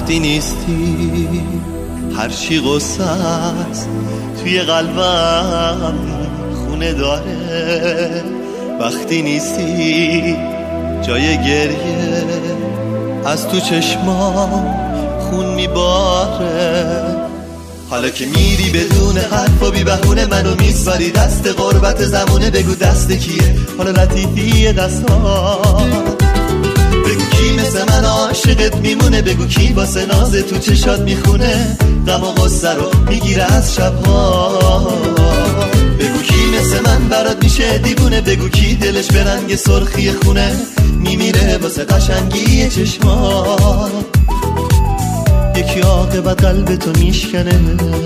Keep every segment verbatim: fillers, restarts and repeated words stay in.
وقتی نیستی هر چی قصه است توی قلبم خونه داره. وقتی نیستی جای گریه از تو چشمام خون میباره. حالا که میری بدون حرف و بی بهونه منو میسپاری دست غربت زمونه. بگو دست کیه حالا لطیفی دستان. بگو کی مثل من عاشقت میمونه. بگو کی واسه ناز تو چشات میخونه غم و غصه رو میگیره از شبها. بگو کی مثل من برات میشه دیوونه. بگو کی دلش به رنگ سرخی خونه میمیره واسه قشنگی چشما. یکی عاقبت قلب تو میشکنه،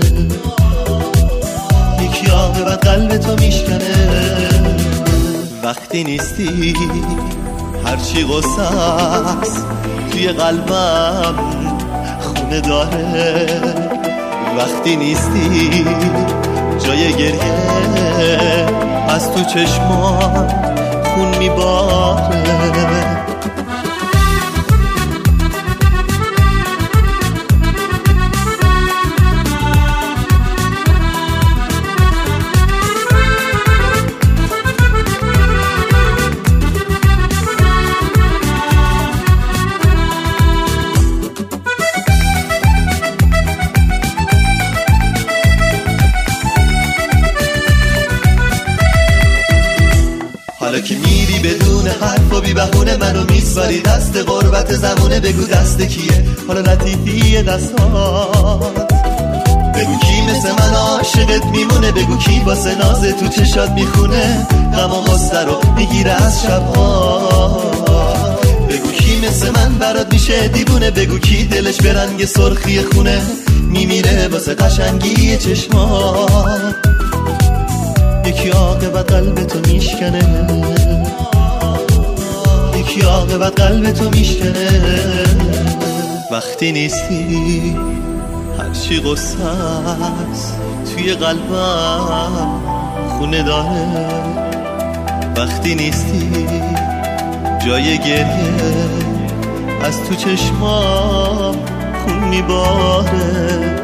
یکی عاقبت قلب تو میشکنه. وقتی نیستی هرچی غصه است توی قلبم خونه داره. وقتی نیستی جای گریه از تو چشمان خون میباره. حالا که میری بدون حرف و بی بهونه منو میسپاری دست غربت زمونه. بگو دست کیه حالا لطیفی دستات. بگو کی مثل من عاشقت میمونه. بگو کی واسه ناز تو چشات میخونه غم و غصه رو میگیره از شبها. بگو کی مثل من برات میشه دیوونه. بگو کی دلش به رنگ سرخی خونه میمیره واسه قشنگی چشمات. یکی عاقبت قلب تو میشکنه، یکی عاقبت قلب تو میشکنه. وقتی نیستی هرچی قصه است توی قلبم خونه داره. وقتی نیستی جای گریه از تو چشمام خون میباره.